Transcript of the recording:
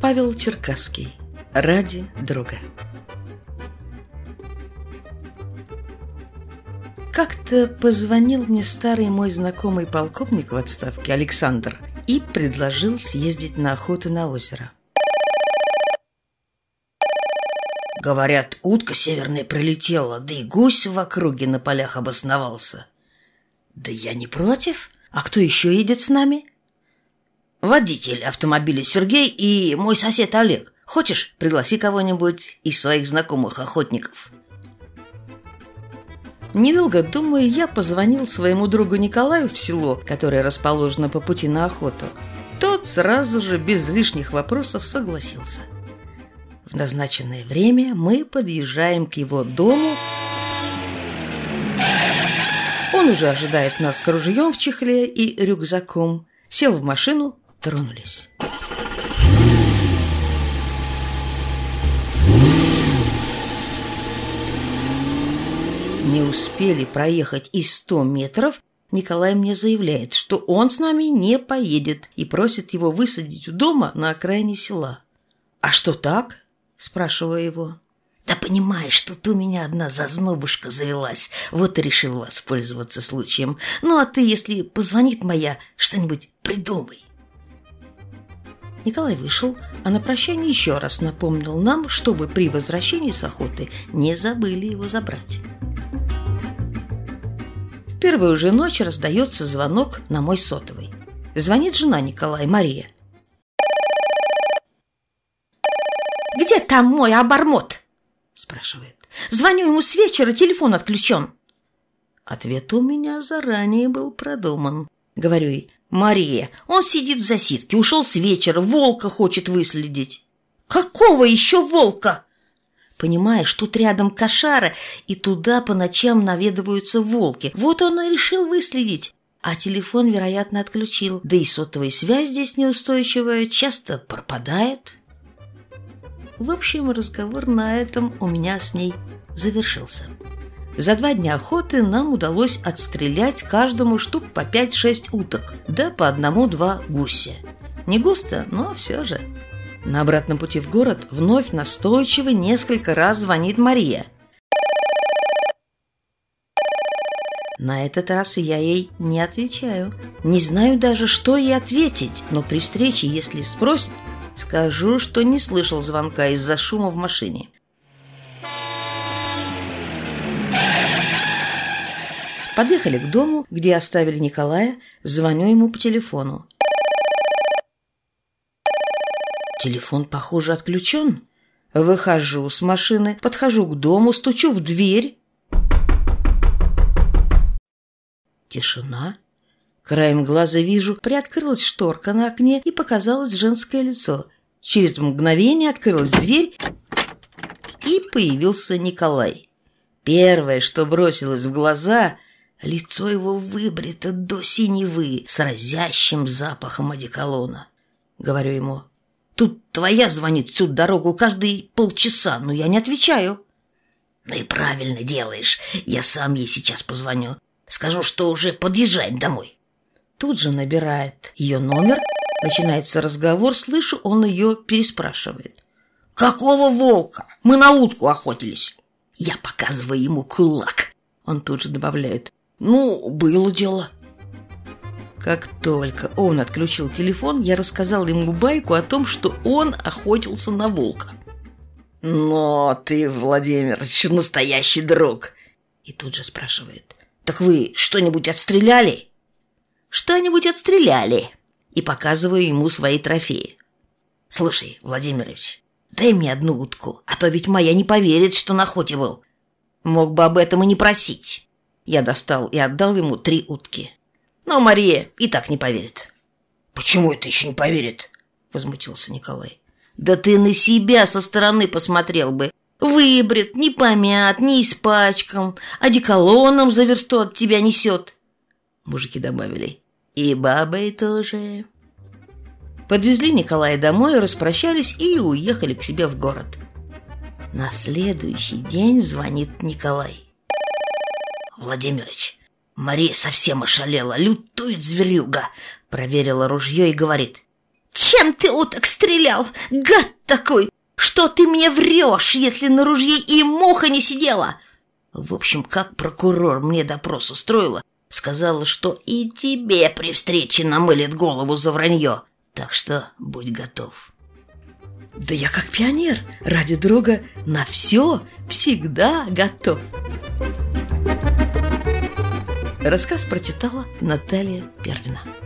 Павел Черкасский. Ради друга. Как-то позвонил мне старый мой знакомый полковник в отставке Александр и предложил съездить на охоту на озеро. Говорят, утка северная прилетела, да и гусь в округе на полях обосновался. Да я не против. А кто еще едет с нами? Водитель автомобиля Сергей и мой сосед Олег. Хочешь, пригласи кого-нибудь из своих знакомых охотников. Недолго думая, я позвонил своему другу Николаю в село, которое расположено по пути на охоту. Тот сразу же, без лишних вопросов, согласился. В назначенное время мы подъезжаем к его дому. Он уже ожидает нас с ружьем в чехле и рюкзаком. Сел в машину, тронулись. Не успели проехать и 100 метров, Николай мне заявляет, что он с нами не поедет и просит его высадить у дома на окраине села. «А что так?» – спрашиваю его. «Да понимаешь, тут у меня одна зазнобушка завелась, вот и решил воспользоваться случаем. Ну а ты, если позвонит моя, что-нибудь придумай». Николай вышел, а на прощание еще раз напомнил нам, чтобы при возвращении с охоты не забыли его забрать. В первую же ночь раздается звонок на мой сотовый. Звонит жена Николая, Мария. «Где там мой обормот?» спрашивает. «Звоню ему с вечера, телефон отключен». Ответ у меня заранее был продуман. Говорю ей: «Мария, он сидит в засидке, ушел с вечера, волка хочет выследить». «Какого еще волка?» «Понимаешь, тут рядом кошара, и туда по ночам наведываются волки. Вот он и решил выследить. А телефон, вероятно, отключил. Да и сотовая связь здесь неустойчивая, часто пропадает». В общем, разговор на этом у меня с ней завершился. За 2 дня охоты нам удалось отстрелять каждому штук по 5-6 уток, да по 1-2 гуся. Не густо, но все же. На обратном пути в город вновь настойчиво несколько раз звонит Мария. На этот раз я ей не отвечаю. Не знаю даже, что ей ответить, но при встрече, если спросит, скажу, что не слышал звонка из-за шума в машине. Подъехали к дому, где оставили Николая, звоню ему по телефону. Телефон, похоже, отключен. Выхожу с машины, подхожу к дому, стучу в дверь. Тишина. Краем глаза вижу, приоткрылась шторка на окне и показалось женское лицо. Через мгновение открылась дверь, и появился Николай. Первое, что бросилось в глаза, лицо его выбрито до синевы с разящим запахом одеколона. Говорю ему: «Тут твоя звонит всю дорогу каждые полчаса, но я не отвечаю». «Ну и правильно делаешь, я сам ей сейчас позвоню. Скажу, что уже подъезжаем домой». Тут же набирает ее номер, начинается разговор, слышу, он ее переспрашивает. «Какого волка? Мы на утку охотились». Я показываю ему кулак. Он тут же добавляет: «Ну, было дело». Как только он отключил телефон, я рассказал ему байку о том, что он охотился на волка. «Но ты, Владимирович, настоящий друг». И тут же спрашивает: «Так вы что-нибудь отстреляли?» «Что-нибудь отстреляли». И показываю ему свои трофеи. «Слушай, Владимирович, дай мне 1 утку, а то ведь моя не поверит, что на охоте был. Мог бы об этом и не просить». Я достал и отдал ему 3 утки. Но Мария и так не поверит. «Почему это еще не поверит?» – возмутился Николай. «Да ты на себя со стороны посмотрел бы. Выбрит, не помят, не испачкан, одеколоном за версту от тебя несет». Мужики добавили: «И бабой тоже». Подвезли Николая домой, распрощались и уехали к себе в город. На следующий день звонит Николай. «Владимирович, Мария совсем ошалела, лютует зверюга». Проверила ружье и говорит: Чем ты уток стрелял? Гад такой! Что ты мне врешь, если на ружье и муха не сидела? В общем, как прокурор мне допрос устроила, сказала, что и тебе при встрече намылит голову за вранье. Так что будь готов. Да я как пионер, ради друга на все всегда готов. Рассказ прочитала Наталья Первина.